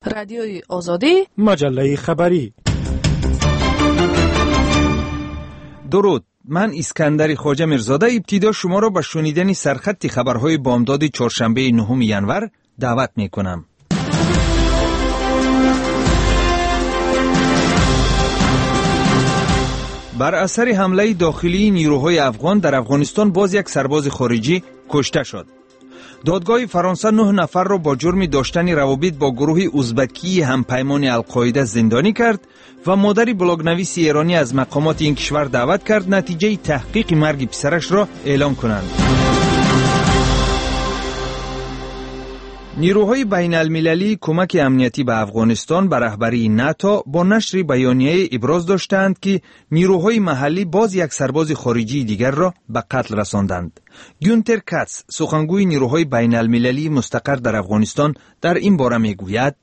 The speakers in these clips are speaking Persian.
رادیوی آزادی، مجله خبری. درود، من اسکندر خواجه میرزاده ابتدا شما را به شنیدن سرخط خبرهای بامداد چهارشنبه 9 ینور دعوت می کنم. بر اثر حمله داخلی نیروهای افغان در افغانستان باز یک سرباز خارجی کشته شد. دادگاه فرانسه 9 نفر را با جرم داشتن روابط با گروه ازبکی همپیمان القاعده زندانی کرد و مادر بلاگنویس ایرانی از مقامات این کشور دعوت کرد نتیجه تحقیق مرگ پسرش را اعلام کنند. نیروهای بین المللی کمک امنیتی به افغانستان به رهبری ناتو با نشر بیانیه ابراز داشتند که نیروهای محلی باز یک سرباز خارجی دیگر را به قتل رساندند. گونتر کاتس، سخنگوی نیروهای بین المللی مستقر در افغانستان، در این باره میگوید: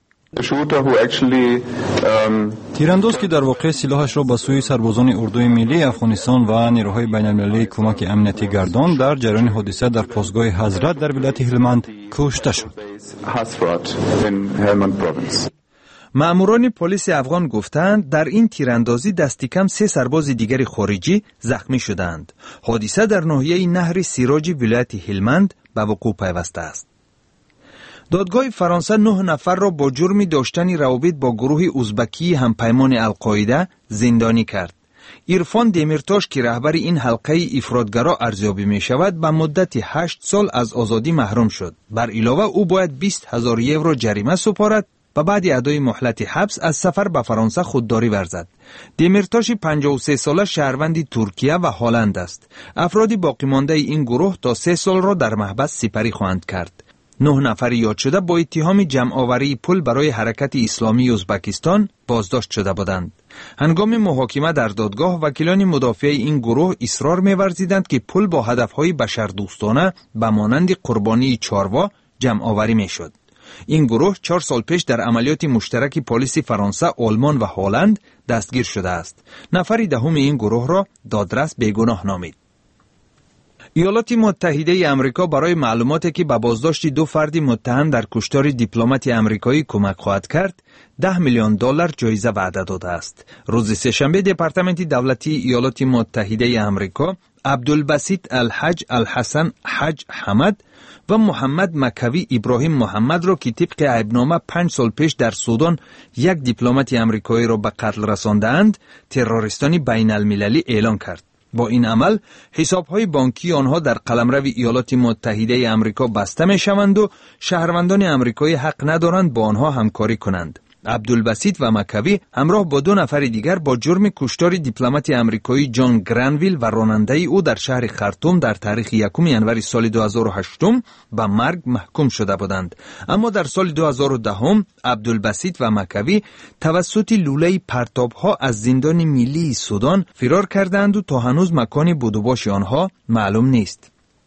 تیرانداز که در واقع سلاحش را به سوی سربازان اردوی ملی افغانستان و نیروهای بین المللی کمک امنیتی گردان در جریان حادثه در پاسگاه حضرت در ولایت هلمند کشته شد. ماموران پلیس افغان گفتند در این تیراندازی دست کم 3 سرباز دیگر خارجی زخمی شدند. حادثه در ناحیه نهر سیراج ولایت هلمند به وقوع پیوسته است. دادگاه فرانسه 9 نفر را با جرم داشتن روابط با گروه ازبکی همپیمان القاعده زندانی کرد. عرفان دمیرتاش که رهبر این حلقه افراطگرا ارزیابی می شود به مدت 8 سال از آزادی محروم شد. بر علاوه او باید 20,000 یورو جریمه سپارد و بعد ادای مهلت حبس از سفر به فرانسه خودداری ورزد. دمیرتاش 53 ساله شهروند ترکیه و هلند است. افراد باقی مانده این گروه تا 3 سال را در محبس سپری خواهند کرد. 9 نفر یاد شده با اتهام جمع‌آوری پول برای حرکت اسلامی ازبکستان بازداشت شده بودند. هنگام محاکمه در دادگاه وکیلان مدافع این گروه اصرار می‌ورزیدند که پول با هدف‌های بشردوستانه به مانند قربانی چاروا جمع‌آوری می‌شد. این گروه 4 سال پیش در عملیات مشترک پلیس فرانسه، آلمان و هلند دستگیر شده است. نفر دهم این گروه را دادرس بیگناه نامید. ایالات متحده آمریکا برای معلوماتی که به بازداشت 2 فرد متهم در کشتار دیپلمات آمریکایی کمک خواهد کرد، $10 میلیون جایزه وعده داده است. روز سه‌شنبه دپارتمنت دولتی ایالات متحده آمریکا عبدالبسیط الحج الحسن حج حمد و محمد مکوی ابراهیم محمد را که طبق عیبنامه 5 سال پیش در سودان یک دیپلمات آمریکایی را به قتل رساندند، تروریستانی بین المللی اعلان کرد. با این عمل حساب‌های بانکی آنها در قلمرو ایالات متحده آمریکا بسته می‌شوند و شهروندان آمریکایی حق ندارند با آنها همکاری کنند. عبدالبسیط و مکوی همراه با 2 نفر دیگر با جرم کشتار دیپلمات آمریکایی جان گرانویل و راننده او در شهر خرطوم در تاریخ 1 ینور سال 2008 به مرگ محکوم شده بودند. اما در سال 2010 عبدالبسیط و مکوی توسط لوله پرتاب‌ها از زندان ملی سودان فرار کردند و تا هنوز مکان بودوباش آنها معلوم نیست.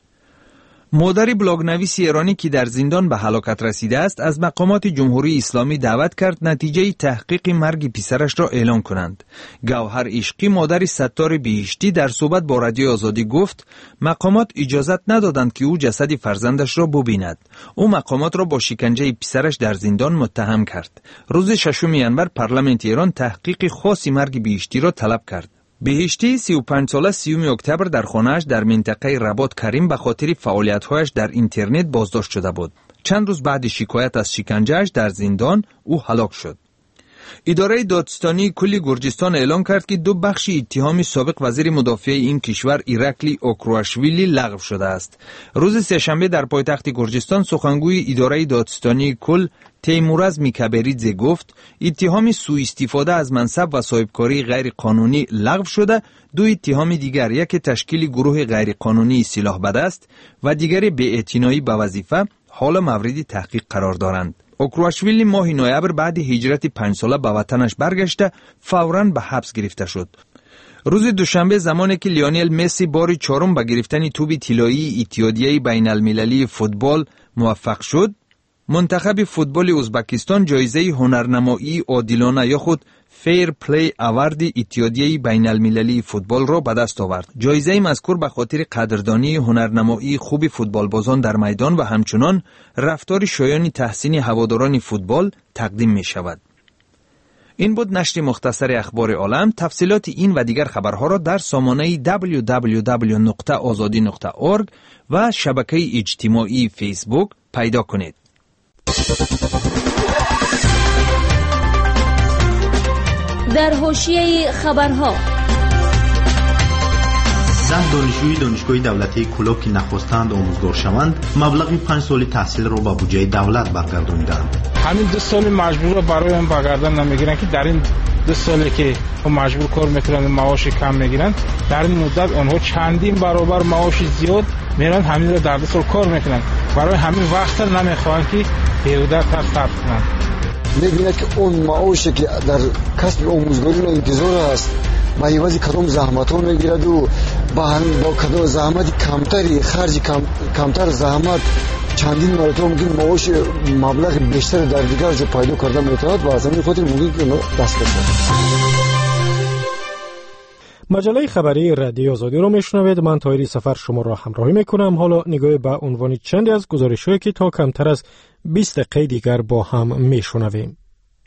مادر بلاگنویس ایرانی که در زندان به هلاکت رسیده است از مقامات جمهوری اسلامی دعوت کرد نتیجه تحقیق مرگ پسرش را اعلام کنند. گوهر عشقی، مادر ستار بهشتی، در صحبت با رادیو آزادی گفت مقامات اجازت ندادند که او جسد فرزندش را ببیند. او مقامات را با شکنجه پسرش در زندان متهم کرد. روز 6 ینور پارلمان ایران تحقیق خاص مرگ بهشتی را طلب کرد. بهشتی 35 ساله 30 اکتبر در خانه‌اش در منطقه رباط کریم به خاطر فعالیت‌هایش در اینترنت بازداشت شده بود. چند روز بعد شکایت از شکنجه‌اش در زندان او هلاک شد. اداره دادستانی کل گرجستان اعلام کرد که 2 بخش اتهام سابق وزیر مدافع این کشور ایرکلی اوکرواشویلی لغو شده است. روز سه‌شنبه در پایتخت گرجستان سخنگوی اداره دادستانی کل تیمورز میکبریدزه گفت اتهام سوء استفاده از منصب و صاحبکاری غیر قانونی لغو شده. 2 اتهام دیگر، یک تشکیل گروه غیر قانونی سلاح بدست و دیگری بی‌اعتنایی به وظیفه، حال مورد تحقیق قرار دارند. اوکرواشویلی ماه نوامبر بعد هجرت 5 ساله به وطنش برگشته فوراً به حبس گرفته شد. روز دوشنبه زمانی که لیونل مسی بار 4 به گرفتن توپ طلایی اتحادیه بین المللی فوتبال موفق شد، منتخب فوتبال ازبکستان جایزه هنرنمایی عادلانه یا خود فیر پلی اوارد اتحادیه بین المللی فوتبال را به دست آورد. جایزه مذکور به خاطر قدردانی هنرنمایی خوب فوتبالبازان در میدان و همچنان رفتار شایان تحسین هواداران فوتبال تقدیم می شود. این بود نشر مختصر اخبار عالم. تفصیلات این و دیگر خبرها را در سامانه www.azadi.org و شبکه اجتماعی فیسبوک پیدا کنید. در حاشیه خبرها، 10 دانشجوی دانشگاه دولتی کلوب که نخواستند آموزگار شوند مبلغ 5 سال تحصیل را به بودجه دولت برگرداندند. همین 2 سال مجبور رو برای هم برگردان نمیگیرن که در این 2 سالی که مجبور کار میکنن معاش کم میگیرن، در این مدت آنها چندین برابر معاش زیاد میرن، همین رو در 2 سال کار میکنن، برای همین وقت نمیخوان که بیهوده تر صرف کنن. میبینه که اون معاشی که در کسب آموزگاری و انتظار است با عوض کدام زحمت ها میگیرد و با کدام زحمت کمتری، خرج کمتر زحمت چندین مرتبه ممکن معاش مبلغ بیشتر در دیگر جا پیدا کرده میتواند و از همین خاطر ممکن که دست بزنند. مجله خبری رادیو آزادی رو میشنوید. من طاهری سفر شما را همراهی میکنم. حالا نگاه به عنوان چندی از گزارش‌هایی که تا کمتر از 20 دقیقه دیگر با هم میشنویم.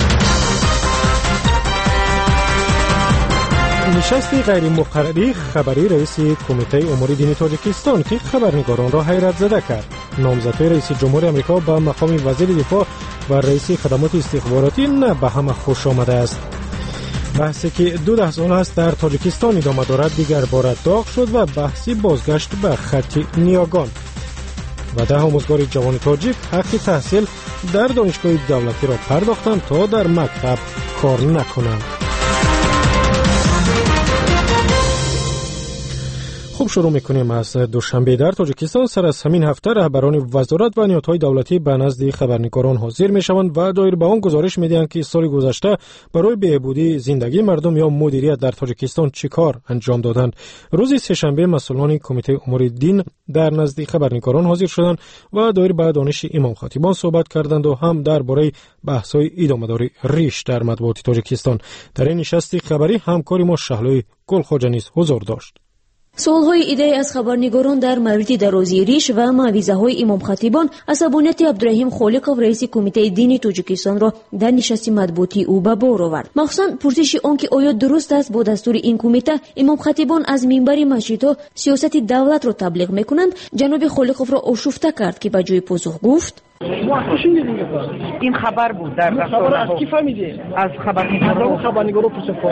نشست غیر مقرری خبری رئیس کمیته امور دینی تاجیکستان که خبرنگاران را حیرت زده کرد. نامزدهای رئیس جمهور آمریکا به مقام وزیر دفاع و رئیس خدمات استخباراتی نه به همه خوش آمده است. بحثی که 2 سال است در تاجیکستان ادامه دارد دیگر بار داغ شد و بحثی بازگشت به خط نیاگان و 10 آموزگار جوان تاجیک حق تحصیل در دانشگاه دولتی را پرداختند تا در مکتب کار نکنند. خوب شروع میکنیم از دوشنبه. در تاجیکستان سر از همین هفته رهبران وزارت و نهادهای دولتی به نزد خبرنگاران حاضر میشوند و دایر به آن گزارش میدهند که سال گذشته برای بهبودی زندگی مردم یا مدیریت در تاجیکستان چه کار انجام دادند. روز سه‌شنبه مسئولان کمیته امور دین در نزد خبرنگاران حاضر شدند و دایر به دانش امام خطیبان صحبت کردند و هم درباره بحث‌های ادامه‌دار ریش در مطبوعات تاجیکستان. در این نشست خبری همکار ما شهلوی گلخواجه نیز حضور داشت. سوالهای ایده از خبرنگاران در مورد درازی ریش و موعظه‌های امام خطیبان عصبانیت عبدالرحیم خالقов رئیس کمیته دینی تاجیکستان را در نشست مطبوعاتی او به بار آورد. مخصوصاً پرسش آنکه آیا درست است با دستور این کمیته امام خطیبان از منبر مسجدها سیاست دولت را تبلیغ میکنند، جناب خالقov را آشفته کرد که به جای پاسخ گفت: این خبر بود در خبر از کی فهمیدی؟ از خبرنگارو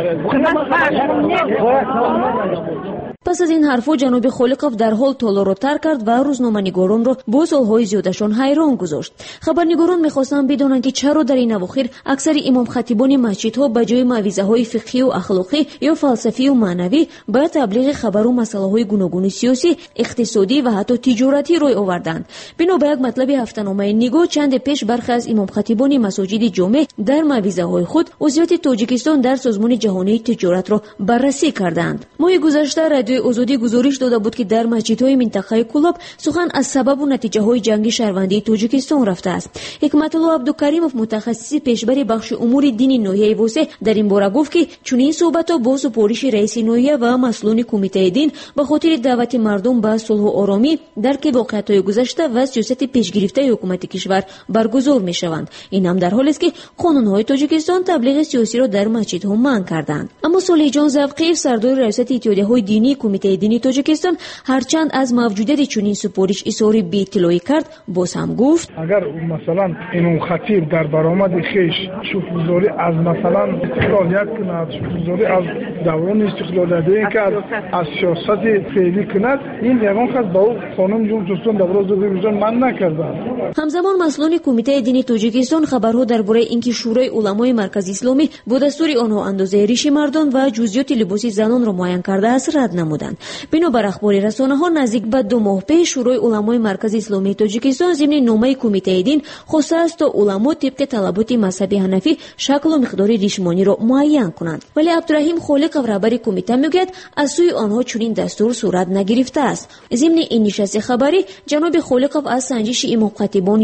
پس از این حرفا جناب خالقov در حال تالا را ترک کرد و روزنامه‌نگاران را با سالهای زیادشان حیران گذاشت. خبرنگاران می‌خواستند بدانند که چرا در این اواخر اکثر امام خطیبان مسجدها به جای موعظه‌های فقهی و اخلاقی یا فلسفی و معنوی به تبلیغ خبر و مسائل گوناگون سیاسی، اقتصادی و حتی تجارتی روی آوردند. بنا به یک مطلب هفته‌نامه نگاه چند پیش برخی از امام خطیبان مساجد جامع در موعظه‌های خود عضویت تاجیکستان در سازمان جهانی تجارت را بررسی کردند. ماه گذشته رادیو آزادی گزارش داده بود که در مسجدهای منطقه کلاب سخن از سبب و نتیجه‌های جنگ شهروندی تاجیکستان رفته است. حکمت الله عبدالکریمov متخصص پیشبر بخش امور دینی ناحیه وسطی در این باره گفت که چنین صحبت‌ها با سپارش رئیس ناحیه و مسئولان کمیته دین به خاطر دعوت مردم به صلح و آرامی درک واقعیت‌های گذشته و سیاست پیشگرفته حکومت کشور برگزار می‌شوند. این هم در حالی است که قانون‌های تاجیکستان تبلیغ سیاسی را در مسجدها منع کردند. اما صالح جان زفقیف سردار ریاست اتحادیه‌های دینی کمیته دینی تاجیکستان هرچند از موجودیت چنین سپارش اظهار بی‌اطلاعی کرد، باز هم گفت اگر مثلا امام خطیب در برآمد خویش شوف‌گذاری از مثلا استقلالیت کند، شوف‌گذاری از دوران استقلالیت کرد، از سیاست فعلی کند، این یگان خاص با قانون جمهوری دولت من نکردند. همزمان مسئولان کمیته دینی تاجیکستان خبرها درباره اینکه شورای علمای مرکز اسلامی با دستور آنها اندازه ریش مردان و جزئیات لباس زنان را معین کرده است رد نمودند. بنابر اخبار رسانه‌ها نزدیک به 2 ماه پیش شورای علمای مرکز اسلامی تاجیکستان ضمن نامه کمیته دین خواسته است تا علما طبق طلبات مذهبی حنفی شکل و مقدار ریشمانی را معین کنند. ولی عبدالرحیم خالقov رهبر کمیته میگوید از سوی آنها چنین دستور صورت نگرفته است. ضمن این نشست خبری جناب خالقov از سنجش امام خطیبان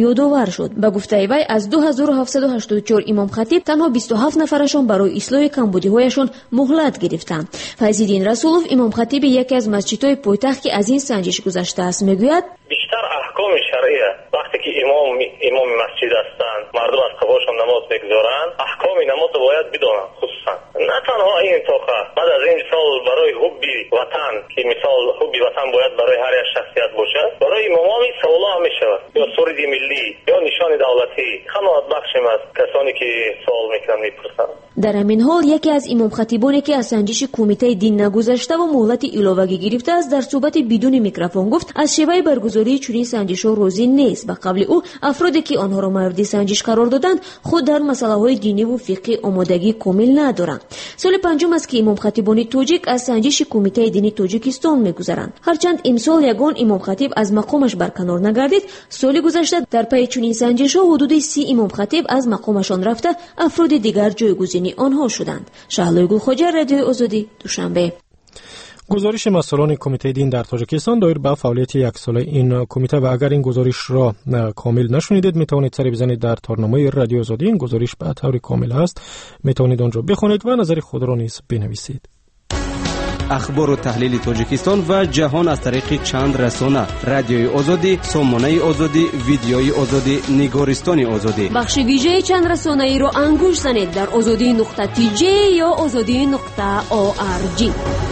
یادآور شد. به گفته وی از 2784 امام خطیب تنها 27 نفرشان برای اصلاح کمبودی‌هایشان مهلت گرفتند. فیض‌الدین رسولوف امام خطیب یکی از مسجدهای پایتخت که از این سنجش گذشته است میگوید بیشتر احکام شرعیه وقتی که امام مسجد هستند مردم از قباشان نماز بگذارند احکام نماز باید بدانند. خصوصا نه تنها این طاقه بعد از این مثال برای حب وطن که مثال حب وطن باید برای هر یک شخصیت باشه برای امامی سوال می شود یا سرود ملی یا نشان دولتی خدمت بخشیم از کسانی که سوال میکنن میپرسند. در همین حال یکی از امام خطیبانی که از سنجش کمیته دین نگذشته و مهلت علاوه‌ای گرفته است در صحبت بدون میکروفون گفت از شیوه برگزاری چنین سنجش‌ها راضی نیست و قبل او افرادی که آنها را مورد سنجش قرار دادند خود در مسائل دینی و فقهی آمادگی کامل ندارند. سال پنجم است که امام خطیبان تاجیک از سنجش کمیته دینی تاجیکستان میگذرند. هرچند امسال یگان امام خطیب از مقامش برکنار نگردید، سال گذشته در پی چنین سنجش‌ها حدود 30 امام خطیب از مقامشان رفته افراد دیگر جایگزین آنها شدند. شهلوی گلخواجه، رادیو آزادی، دوشنبه. گزارش مسئولان کمیته دین در تاجیکستان دایر به فعالیت یک ساله این کمیته و اگر این گزارش را کامل نشنیدید میتوانید سری بزنید در تارنامه رادیو آزادی. این گزارش به طور کامل است، میتوانید آنجا بخونید و نظر خود را نیز بنویسید. اخبار و تحلیل تاجیکستان و جهان از طریق چند رسانه: رادیوی آزادی، سامانه آزادی، ویدیوی آزادی، نگارستان آزادی. بخش ویژه چند رسانه‌ای را انگوش زنید در azadi.tj یا azadi.org.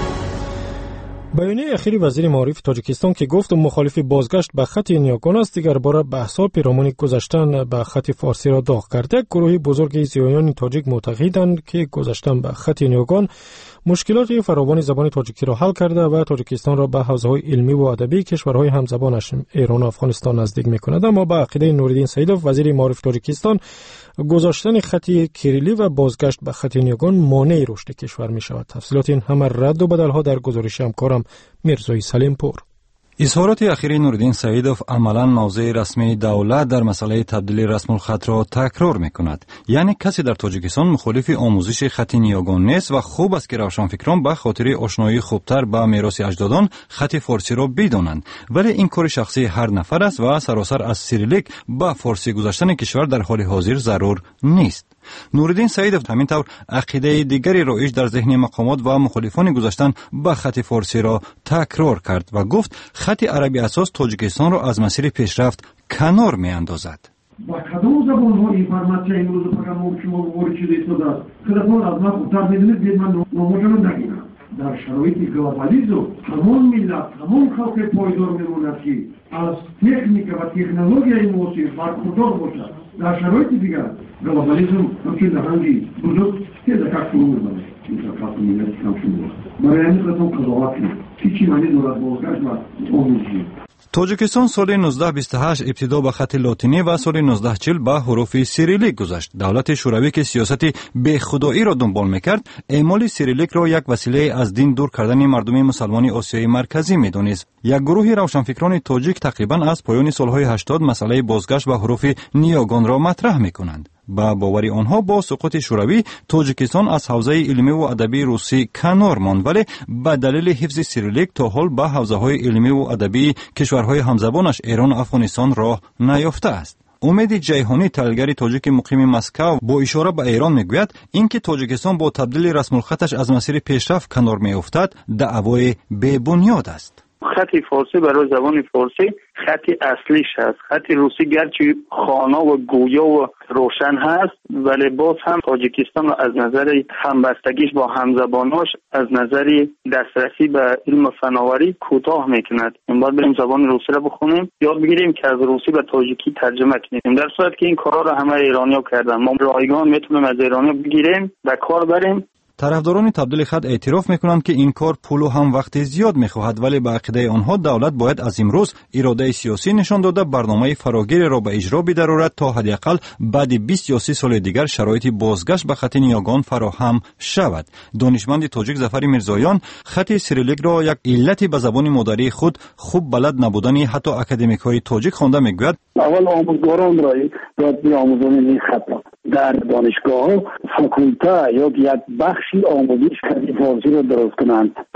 بیانیه اخیر وزیر معارف تاجیکستان که گفت مخالف بازگشت به خط نیاگان است دیگر باره بحث‌ها پیرامون گذشتن به خط فارسی را داغ کرده. گروهی بزرگ زیایان تاجیک معتقدند که گذشتن به خط نیاگان مشکلات فراوان زبان تاجیکی را حل کرده و تاجیکستان را به حوزه‌های علمی و ادبی کشورهای همزبانش ایران و افغانستان نزدیک می‌کند. اما با عقیده نورالدین سیدوف وزیر معارف تاجیکستان گذاشتن خط کریلی و بازگشت به خط نیاگان مانع رشد کشور می‌شود. تفصیلات این همه رد و بدل‌ها در گزارش همکارم میرزای سلیمپور. اظهارات اخیر نورالدین سیدوف عملاً موضع رسمی دولت در مسئله تبدیل رسم الخط را تکرار می‌کند. یعنی کسی در تاجیکستان مخالف آموزش خط نیاگان نیست و خوب است که روشنفکران به خاطر آشنایی خوبتر با میراث اجدادان خط فارسی را بدانند، ولی این کار شخصی هر نفر است و سراسر از سیریلیک به فارسی گذاشتن کشور در حال حاضر ضرور نیست. نورالدین سیدوف همین طور عقیده دیگری رایج در ذهن مقامات و مخالفان گذاشتن به خط فارسی را تکرار کرد و گفت خط عربی اساس تاجیکستان را از مسیر پیشرفت کنار می اندازد. با کدام زبان ها اینفورماسیون امروز فقط شما وارد شده شده است که از ما خوبتر میدونید که من نموشم نگیرم. در شرایط گلوبالیزم تمام ملت تمام خلق پایدار میموند که از تکنیک و تکنولوژی موسیقی برخوردار باشد. در شرایط دیگر گلوبالیزم همچین دهنگی بزرگ که در کار فرو میبرد. این سرکات ملت کم شده. برای همین قطعا قضاوت کنید. چی معنی دارد بازگشت و آموزشی؟ تاجیکستان سال 1928 ابتدا به خط لاتینی و سال 1940 به حروف سیریلیک گذشت. دولت شوروی که سیاست بی خدایی را دنبال میکرد، اعمال سیریلیک را یک وسیله از دین دور کردن مردم مسلمان آسیای مرکزی میدانست. یک گروه روشنفکران تاجیک تقریبا از پایان سالهای 80 مسئله بازگشت به حروف نیاگان را مطرح میکنند. با باوری آنها با سقوط شوروی تاجیکستان از حوزه علمی و ادبی روسی کنار ماند، ولی به دلیل حفظ سیریلیک تا حال به حوزه‌های علمی و ادبی کشورهای همزبانش ایران و افغانستان راه نیافته است. امید جیهانی تحلیلگر تاجیک مقیم مسکو با اشاره به ایران میگوید اینکه تاجیکستان با تبدیل رسم الخطش از مسیر پیشرفت کنار میافتد دعوای بی بنیاد است. خط فارسی برای زبان فارسی خط اصلیش هست. خط روسی گرچه خوانا و گویا و روشن هست ولی باز هم تاجیکستان از نظر همبستگیش با همزباناش از نظر دسترسی به علم فناوری کوتاه میکند. این باید بریم زبان روسی را بخونیم، یاد بگیریم که از روسی به تاجیکی ترجمه کنیم. در صورت که این کارا را همه ایرانی‌ها کردن، ما رایگان میتونیم از ایرانی‌ها بگیریم و کار بریم. طرفداران تبدیل خط اعتراف میکنند که این کار پول و هم وقت زیاد میخواهد، ولی به عقیده آنها دولت باید از امروز اراده سیاسی نشان داده برنامه فراگیر را به اجرا بدرارد تا حداقل بعد 20 یا 30 سال دیگر شرایط بازگشت به خط نیاگان فراهم شود. دانشمند تاجیک ظفر میرزایان خط سیریلیک را یک علت به زبان مادری خود خوب بلد نبودن حتی اکادمیک‌های تاجیک خوانده میگوید. اول آموزگاران را باید بیاموزند این خط را در دانشگاه ها فاکولته یا یک بخشی آموزش خط فارسی را درست کنند تا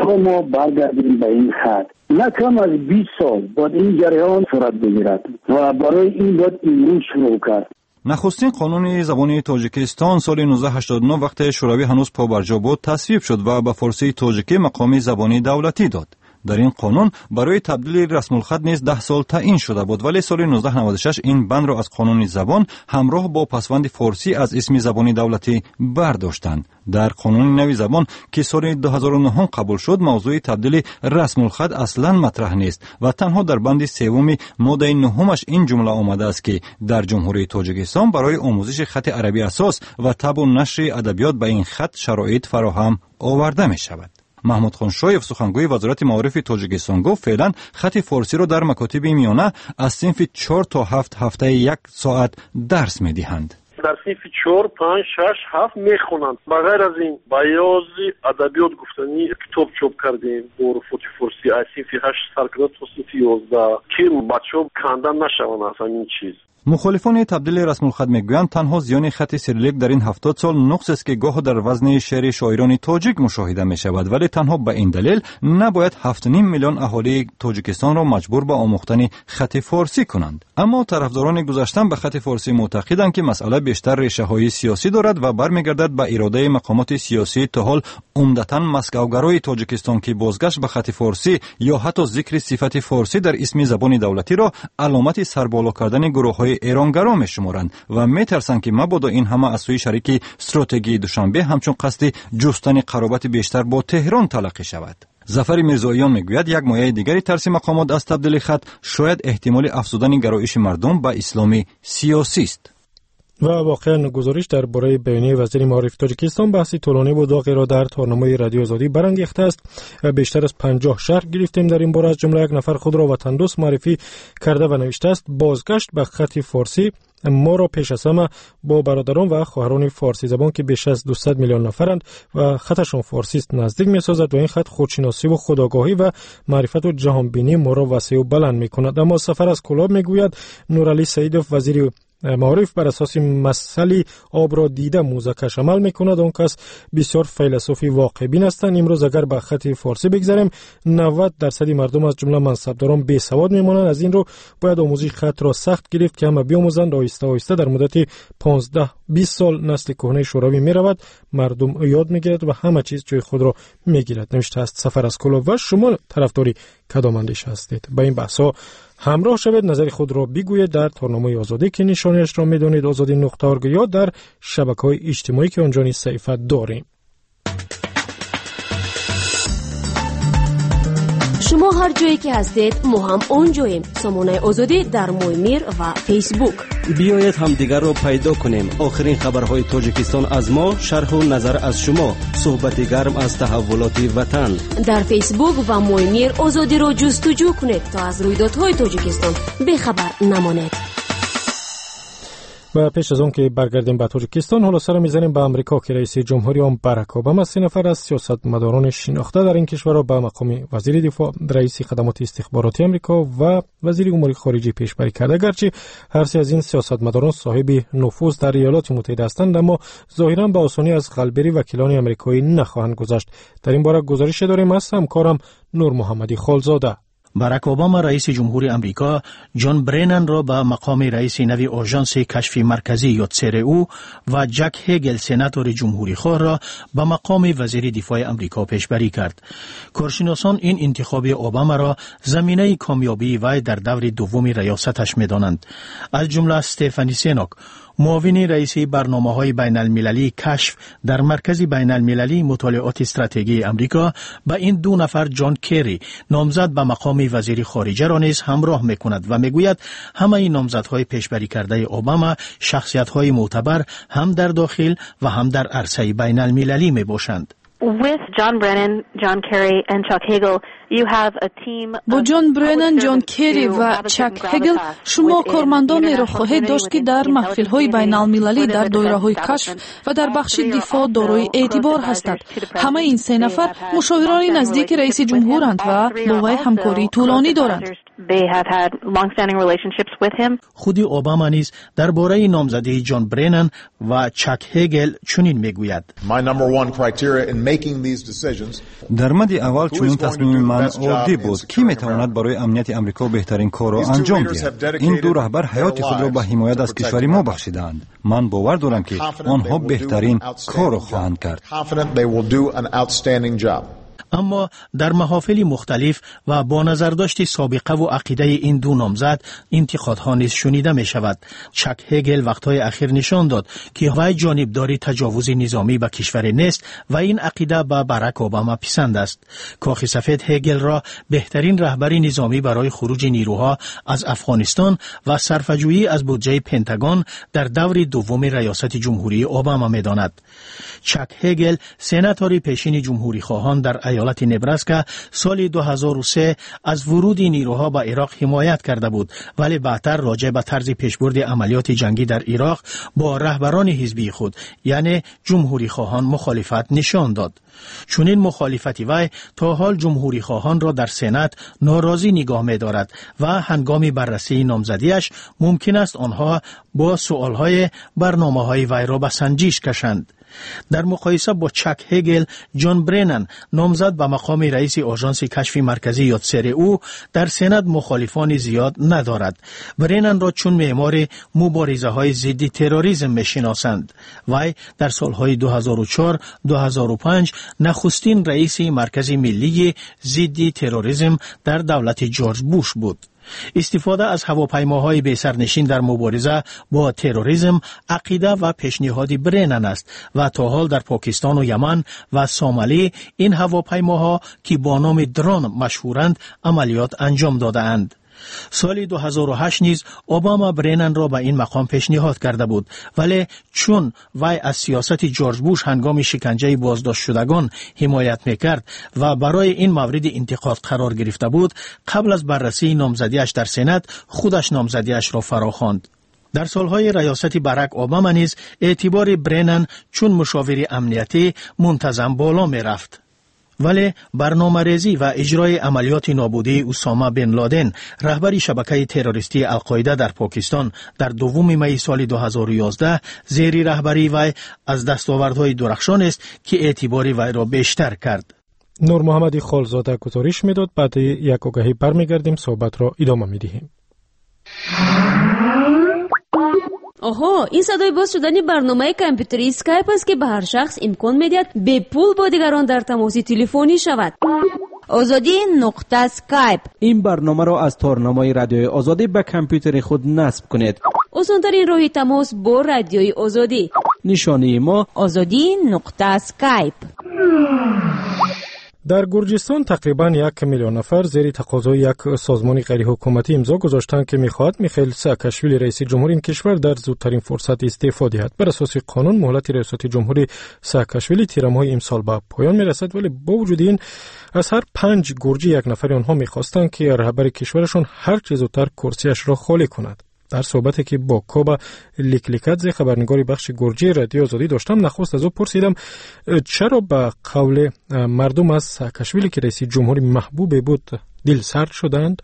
تا ما برگردیم به این خط. نه کم از 20 سال باید این جریان صورت بگیرد و برای این باید امروز شروع کرد. نخستین قانون زبان تاجیکستان سال 1989 وقت شوروی هنوز پابرجا بود تصویب شد و به فارسی تاجیکی مقام زبانی دولتی داد. در این قانون برای تبدیل رسم الخط نیز 10 سال تعیین شده بود، ولی سال 1996 این بند را از قانون زبان همراه با پسوند فارسی از اسم زبانی دولتی برداشتند. در قانون نوی زبان که سال 2009 قبول شد، موضوع تبدیل رسم الخط اصلا مطرح نیست و تنها در بند سوم ماده 9 این جمله آمده است که در جمهوری تاجیکستان برای آموزش خط عربی اساس و طبع و نشر ادبیات به این خط شرایط فراهم آورده می شود. محمود خان شایف سخنگوی وزارت معارف تاجیکستان گفت فعلا خط فارسی را در مکاتب میانه از صنف 4 تا 7 هفته 1 ساعت درس میدهند. در صنف 4 5 6 7 میخونند. بغیر از این بیازی ادبیات گفتنی کتاب چاپ کردیم با حروف فارسی از صنف 8 سال تا صنف 11 که بچه‌ها کندن نشوند از این چیز. مخالفان تبدیل رسم الخط میگویند تنها زیان خط سیریلیک در این 70 سال نقص است که گاه در وزن شعر شاعران تاجیک مشاهده می شود، ولی تنها به این دلیل نباید 7.5 میلیون اهالی تاجیکستان را مجبور به آموختن خط فارسی کنند. اما طرفداران گذاشتن به خط فارسی معتقدند که مسئله بیشتر ریشه‌های سیاسی دارد و برمیگردد به اراده مقامات سیاسی تا حال عمدتاً مسکوگرای تاجیکستان که بازگشت به خط فارسی یا حتی ذکر صفت فارسی در اسم زبان دولتی را علامت سربالا کردن گروه‌های ایرانگرا می‌شمارند و می‌ترسند که مبادا این همه از سوی شریک استراتژی دوشنبه همچون قصد جستن قرابت بیشتر با تهران تلقی شود. ظفر میرزاییان میگوید یک مایه دیگری ترس مقامات از تبدیل خط شاید احتمال افزودن گرایش مردم به اسلام سیاسی است. و واقعا گزارش درباره بیانیه وزیر معارف تاجیکستان بحثی طولانی و داغی را در تارنامه رادیو آزادی برانگیخته است. بیشتر از 50 شهر گرفتیم در این باره، از جمله یک نفر خود را وطن دوست معرفی کرده و نوشته است بازگشت به خط فارسی ما را پیش از همه با برادران و خواهران فارسی زبان که بیش از 200 میلیون نفرند و خطشان فارسی است نزدیک می‌سازد و این خط خودشناسی و خودآگاهی و معرفت و جهانبینی ما را وسیع و بلند می‌کند. اما سفر از کلاب میگوید نورعلی سعیدوف وزیر معارف بر اساس مسئله آب را دیده موزه‌کش عمل می‌کند. آن کس بسیار فیلسوفی واقع بین هستند. امروز اگر به خط فارسی بگذاریم 90% مردم از جمله منصبداران بی سواد میمانند. از این رو باید آموزش خط را سخت گرفت که همه بیاموزند. آهسته آهسته در مدت 15-20 سال نسل کهنه شوروی میرود، مردم یاد میگیرد و همه چیز جای خود را میگیرد. نوشته است سفر از کلاب. و شما طرفداری کدام اندیشه هستید؟ با این بحث‌ها همراه شوید، نظر خود را بگویید در تارنامه آزادی که نشانش را میدونید azadi.org یا در شبکه‌های اجتماعی که آنجا نیز صفحه داریم. شما هر جایی که هستید ما هم اونجاییم. سامانه آزادی در مویمیر و فیسبوک. بیایید هم دیگر را پیدا کنیم. آخرین خبرهای تاجیکستان از ما، شرح و نظر از شما، صحبت گرم از تحولات وطن. در فیسبوک و مویمیر آزادی را جستجو کنید تا از رویدادهای تاجیکستان بخبر نمانید. و پیش از اون که برگردیم به تاجیکستان، حالا سر میزنیم به امریکا که رئیس جمهوری آن باراک اوباما 3 نفر از سیاستمداران شناخته در این کشور را به مقام وزیر دفاع، رئیس خدمات استخباراتی امریکا و وزیر امور خارجه پیشبری کرده. گرچه هر سه از این سیاستمداران صاحب نفوذ در ایالات متحده هستند، اما ظاهرا به آسانی از قلبری وکیلان امریکایی نخواهند گذشت. در این باره گزارش داریم از همکارم نور محمدی خالزاده. باراک اوباما رئیس جمهور امریکا جان برینن را به مقام رئیس نوی آژانس کشف مرکزی یا CRU و جک هگل سناتور جمهوری خواه را به مقام وزیر دفاع امریکا پیشبری کرد. کارشناسان این انتخاب اوباما را زمینه کامیابی وی در دور دوم ریاستش می‌دانند. از جمله استفانی سینوک، معاون رئیس برنامه‌های بین المللی کشف در مرکز بین المللی مطالعات استراتژی امریکا، به این 2 نفر جان کری نامزد به مقام وزیر خارجه را نیز همراه می‌کند و می‌گوید همه این نامزدهای پیشبری کرده اوباما شخصیت‌های معتبر هم در داخل و هم در عرصه بین المللی می‌باشند. With John Brennan, John Kerry and Chuck Hagel, با جان برنن، جان کری و چک هگل شما کارمندانی را خواهید داشت که در محفل‌های بین‌المللی در دایره‌های کشف و در بخش دفاع دارای اعتبار هستند. همه این سه نفر مشاوران نزدیک رئیس جمهورند و با وی همکاری طولانی دارند. خود اوباما نیز درباره نامزدی جان برنن و چک هگل چنین میگوید: در مد اول چنین تصمیم من عادی بود کی میتواند برای امنیت امریکا بهترین کار را انجام دهد. این دو رهبر حیات خود را به حمایت از کشور ما بخشیدند. من باور دارم که آنها بهترین کار را خواهند کرد. اما در محافل مختلف و با نظرداشت سابقه و عقیده این دو نامزد انتقادها نیز شنیده می شود. چک هگل وقتهای اخیر نشان داد که وی جانبداری تجاوز نظامی به کشور نیست و این عقیده به باراک اوباما پسند است. کاخ سفید هگل را بهترین رهبر نظامی برای خروج نیروها از افغانستان و صرفه‌جویی از بودجه پنتاگون در دور دوم ریاست جمهوری اوباما می داند. چک هگل سناتور پیشین جمهوری خواهان در ایالت نبراسکا سال 2003 از ورود نیروها به عراق حمایت کرده بود، ولی بعدتر راجع به طرز پیشبرد عملیات جنگی در عراق با رهبران حزبی خود یعنی جمهوری خواهان مخالفت نشان داد. چنین مخالفتی وی تا حال جمهوری خواهان را در سنات ناراضی نگاه می دارد و هنگام بررسی نامزدیش ممکن است آنها با سؤالهای برنامه‌های وی را به سنجش کشند. در مقایسه با چک هگل، جان برنن نامزد به مقام رئیس آژانس کشف مرکزی یا CRU در سنات مخالفان زیاد ندارد. برنن را چون معمار مبارزه های ضد تروریسم میشناسند. وی در سالهای 2004-2005 نخستین رئیس مرکز ملی ضد تروریسم در دولت جورج بوش بود. استفاده از هواپیماهای بی‌سرنشین در مبارزه با تروریسم عقیده و پیشنهاد برنن است و تا حال در پاکستان و یمن و سومالی این هواپیماها که با نام درون مشهورند عملیات انجام داده اند. سال 2008 نیز اوباما برنن را به این مقام پیشنهاد کرده بود، ولی چون وی از سیاست جورج بوش هنگام شکنجه بازداشت شدگان حمایت میکرد و برای این مورد انتقاد قرار گرفته بود، قبل از بررسی نامزدیش در سنات خودش نامزدیش را فراخواند. در سالهای ریاست باراک اوباما نیز اعتبار برنن چون مشاور امنیتی منتظم بالا می رفت. ولی برنامه‌ریزی و اجرای عملیات نابودی اسامه بن لادن رهبر شبکه تروریستی القاعده در پاکستان در دوم می سال 2011 زیر رهبری وی از دستاوردهای درخشان است که اعتبار وی را بیشتر کرد. نور محمدی خالزاده گزارش میداد. بعد یک آگهی برمیگردیم صحبت را ادامه میدهیم. آها، این صدای باز شدن برنامه کامپیوتری اسکایپ است که به هر شخص امکان میدهد به پول با دیگران در تماس تلفنی شود. آزادی نقطه اسکایپ. این برنامه را از تارنمای رادیوی آزادی به کامپیوتر خود نصب کنید. آسان‌ترین راه تماس با رادیوی آزادی. نشانی ما آزادی نقطه اسکایپ. در گرجستان تقریباً 1 میلیون نفر زیر تقاضای یک سازمان غیر حکومتی امضا گذاشتند که می‌خواهد میخائیل ساکاشویلی رئیس جمهور این کشور در زودترین فرصت استعفا دهد. بر اساس قانون مهلت ریاست جمهوری ساکاشویلی تیرماه امسال به پایان میرسد، ولی با وجود این از هر 5 گرجی یک نفر آنها می‌خواستند که رهبر کشورشان هر چه زودتر کرسیش را خالی کند. در صحبتی که با کوبا لیکلیکادزه خبرنگاری بخش گرجی رادیو آزادی داشتم، نخست از او پرسیدم چرا به قول مردم از ساکاشویلی که رئیس جمهوری محبوب بود دل سرد شدند.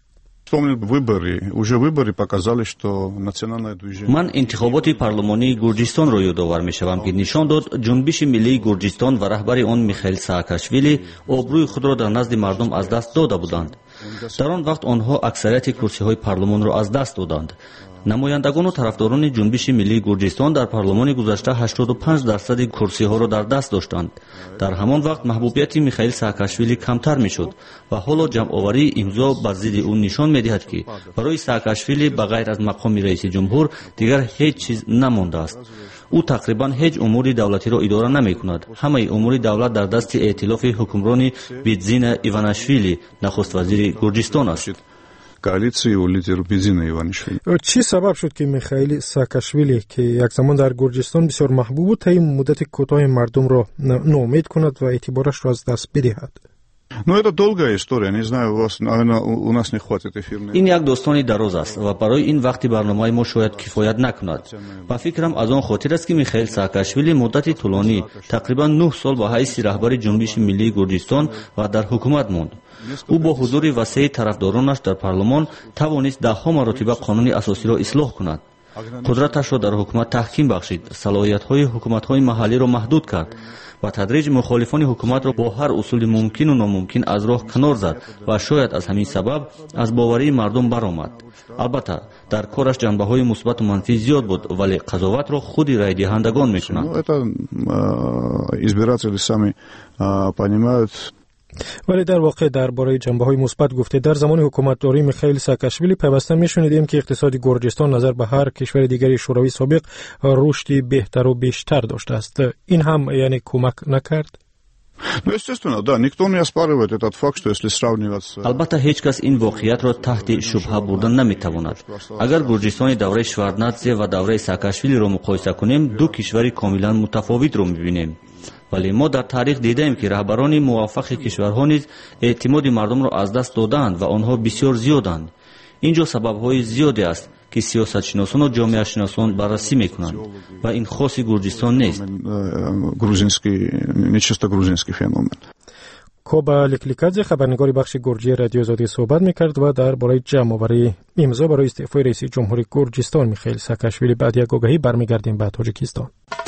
من انتخابات پارلمانی گرجستان را یادآور می‌شوم که نشان داد جنبش ملی گرجستان و رهبر آن میخائیل ساکاشویلی آبروی خود را در نزد مردم از دست داده بودند. در آن وقت آنها اکثریت کرسی‌های پارلمان را از دست دادند. نمایندگان و طرفداران جنبش ملی گرجستان در پارلمان گذشته 85% کرسی‌ها را در دست داشتند. در همان وقت محبوبیت میخائیل ساکاشویلی کمتر میشد و حالا جمع‌آوری امضا بر ضد او نشان می‌دهد که برای ساکاشویلی بغیر از مقام رئیس جمهور دیگر هیچ چیز نمانده است. او تقریبا هیچ امور دولتی را اداره نمی‌کند. همه امور دولت در دست ائتلاف حکمرانی بیدزین ایواناشویلی نخست وزیر گرجستان است. چی سبب شد که میخائیل ساکاشویلی که یک زمان در گرجستان بسیار محبوب بود تا این مدت کوتاه مردم را ناامید کند و اعتبارش را از دست بدهد؟ Ну, это долгая история, не знаю, у вас, наверное, у нас не хватит эфирной. ин як достони дароз аст ва барои ин вақти барномаи мо шояд кифоят накунад. ба фикрам аз он хотир аст ки Михаил Саакашвили муддати тӯлонӣ тақрибан 9 сол ба ҳайси раҳбари ҷунбиши миллии Гурҷистон ва дар ҳукумат монд. ӯ бо ҳузури васеъи тарафдоронаш дар парлумон тавонист даҳҳо маротиба қонуни асосиро ислоҳ кунад. қудраташро дар ҳукумат таҳким бахшид, салоҳиятҳои ҳукуматҳои маҳаллиро маҳдуд кард. ба тадриҷ мухолифони ҳукуматро бо ҳар усули мумкину номумкин аз роҳ канор зад ва шояд аз ҳамин сабаб аз боварии мардум баромад. албатта дар кораш ҷанбаҳои мусбату манфӣ зиёд буд, вале қазоватро худи райдиҳандагон мекунанд. Избиратели сами понимают. ولی در واقع درباره جنبه‌های مثبت گفته در زمان حکومتداری میخائیل ساکاشویلی پیوسته میشنیدیم که اقتصاد گرجستان نظر به هر کشور دیگری شوروی سابق رشدی بهتر و بیشتر داشته است. این هم یعنی کمک نکرد؟ Ну, естественно, да, никто не оспаривает этот факт, что если сравнивать с... албатта ҳеҷ кас ин воқеиятро таҳти шубҳа бурдан наметавонад. агар гурҷистони давраи Шварднадзе ва давраи Саакашвилиро муқоиса кунем, ду кишвари комилан мутафовитро мебинем. вале мо дар таърих дидаем ки раҳбарони муваффақи кишварҳо низ эътимоди мардумро аз даст доданд ва онҳо бисёр зиёданд. ин ҷо сабабҳои зиёде аст ки сиёсатшиносон ва ҷомеашиносон баррасӣ мекунанд ва ин хоси гурҷистон нест. Нечисто грузинский феномен. کوبا لیکلیکادзе خبرنگار بخش گرجی رادیو آزادی صحبت میکرد و درباره جمع‌آوری امضا برای استعفای رئیس جمهوری گرجستان میخائیل ساکاشویلی بعد یک آگهی برمیگردیم به تاجیکستان.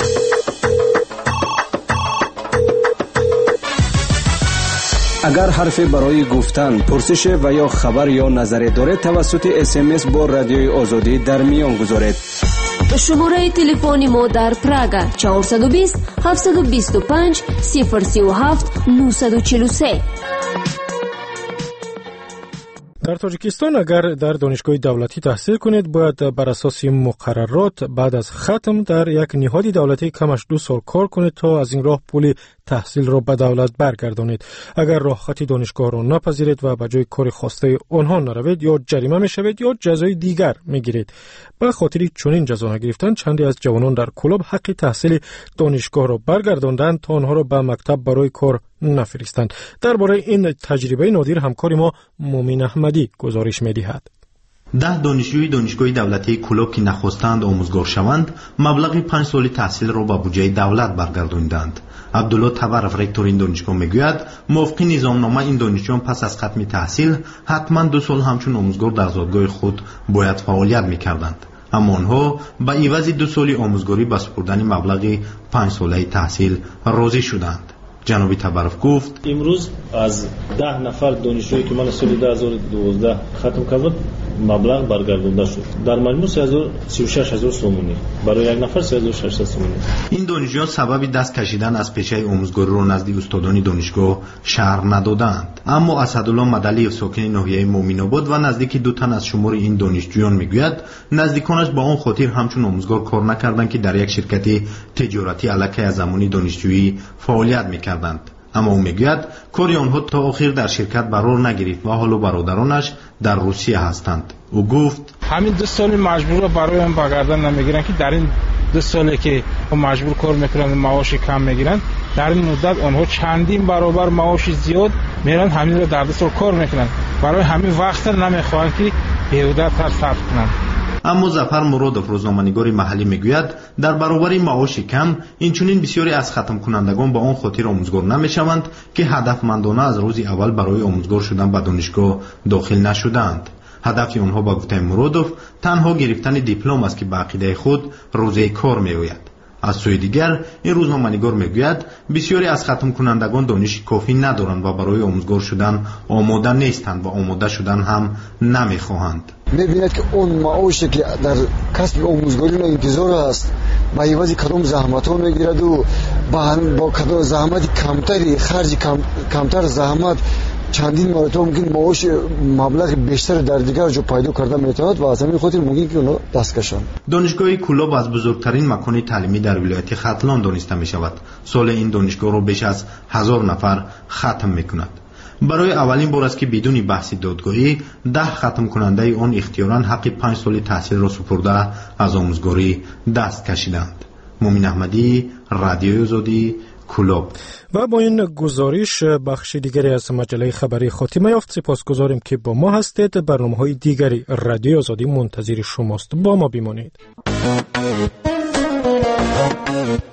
اگر حرفی برای گفتن، پرسش و یا خبر یا نظری دارید توسط SMS با رادیوی آزادی در میان گذارید. شماره تلفن ما در پراگ 420 725 037 943. در تاجیکستان اگر در دانشگاه دولتی تحصیل کنید باید بر اساس مقررات بعد از ختم در یک نهاد دولتی کمش 2 سال کار کنید تا از این راه پول تحصیل را به دولت برگردانید. اگر راه خط دانشگاه را نپذیرید و به جای کار خواسته آنها نروید یا جریمه میشوید یا جزای دیگر میگیرید. به خاطر چنین جزا نگرفتن چندی از جوانان در کلاب حق تحصیل دانشگاه را برگرداندند تا آنها را به مکتب برای کار نفرستند. درباره این تجربه نادر همکار ما مومین احمدی گزارش می‌دهد. 10 دانشجوی دانشگاه دولتی کلاب که نخواستند آموزگار شوند مبلغ 5 سالی تحصیل را به بودجه دولت برگرداندند. عبدالله تبرف رکتور این دانشگاه میگوید موافق نظامنامه این دانشجویان پس از ختم تحصیل حتما 2 سال همچون آموزگار در زادگاه خود باید فعالیت میکردند. اما آنها به عوض 2 سالی آموزگاری به سپردن مبلغ 5 ساله تحصیل راضی شدند. جنابی تبرف گفت امروز از 10 نفر دانشجویی که من سال 2012 ختم کردم مبلغ برگردانده شد. در مجموع 36000 سومونی برای یک نفر 3600 سومونی. این دانشجویان سبب دست کشیدن از پیشه آموزگاری را نزد استادان دانشگاه شرح ندادند. اما اسدالله مدلیف ساکن ناحیه مومین‌آباد و نزدیک 2 تن از شمار این دانشجویان میگوید نزدیکانش با آن خاطر همچون آموزگار کار نکردند که در یک شرکت تجارتی علاقه از زمانی دانشجویی فعالیت میکردند. اما او میگوید کاری آنها تا آخر در شرکت قرار نگرفت و حالا برادرانش در روسیه هستند. او گفت همین 2 سال مجبور برای هم بگردن نمیگیرن که در این 2 سالی که مجبور کار میکنن معاش کم میگیرن در این مدت آنها چندین برابر معاش زیاد میرن همین رو در 2 سال کار میکنن برای همین وقت نمیخوان که بیهوده تر صرف کنن. اما ظفر مرادوف روزنامه‌نگار محلی میگوید در برابر معاش کم اینچنین بسیاری از ختم کنندگان با آن خاطر آموزگار نمیشوند که هدفمندانه از روز اول برای آموزگار شدن به دانشگاه داخل نشدند. هدف آنها با گفته مرادوف تنها گرفتن دیپلم است که به عقیده خود روزه کار میآید. از سوی دیگر این روزنامه‌نگار میگوید بسیاری از ختم کنندگان دانش کافی ندارند و برای آموزگار شدن آماده نیستند و آماده شدن هم نمیخواهند. می‌بیند که اون معاشی که در کسب آموزگاری را انتظار است با عوض کدام زحمت‌ها می‌گیرد و با کدام زحمت کمتری خرج کمتر زحمت چندین مرتبه ممکن معاش مبلغ بیشتر در دیگر جا پیدا کرده میتواند و از همین خاطر ممکن که اونا دست کشند. دانشگاه کلاب از بزرگترین مکان تعلیمی در ولایت ختلان دانسته می شود. سال این دانشگاه را بیش از 1000 نفر ختم میکند. برای اولین بار است که بدون بحث دادگاهی 10 ختم کننده آن اختیاراً حق 5 سال تحصیل را سپرده از آموزگاری دست کشیدند. مومین احمدی، رادیوی آزادی، کلوب. و با این گزارش بخش دیگری از مجله خبری خاتمه یافت. سپاسگزاریم که با ما هستید. برنامه‌های دیگری رادیو آزادی منتظر شماست. با ما بمانید.